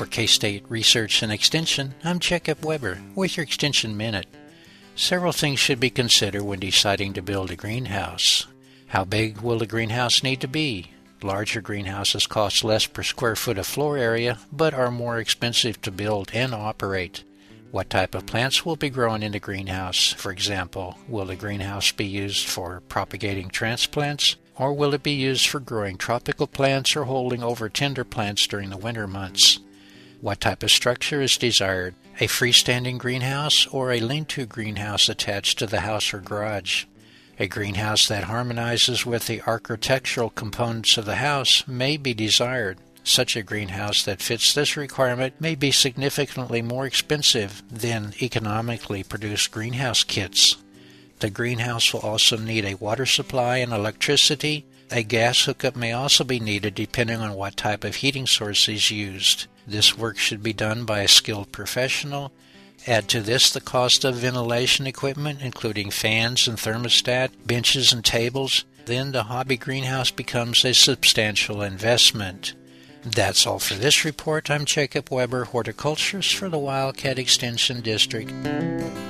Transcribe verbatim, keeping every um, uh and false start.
For K-State Research and Extension, I'm Jacob Weber with your Extension Minute. Several things should be considered when deciding to build a greenhouse. How big will the greenhouse need to be? Larger greenhouses cost less per square foot of floor area, but are more expensive to build and operate. What type of plants will be grown in the greenhouse? For example, will the greenhouse be used for propagating transplants, or will it be used for growing tropical plants or holding over tender plants during the winter months? What type of structure is desired? A freestanding greenhouse or a lean-to greenhouse attached to the house or garage? A greenhouse that harmonizes with the architectural components of the house may be desired. Such a greenhouse that fits this requirement may be significantly more expensive than economically produced greenhouse kits. The greenhouse will also need a water supply and electricity. A gas hookup may also be needed depending on what type of heating source is used. This work should be done by a skilled professional. Add to this the cost of ventilation equipment, including fans and thermostat, benches and tables. Then the hobby greenhouse becomes a substantial investment. That's all for this report. I'm Jacob Weber, horticulturist for the Wildcat Extension District.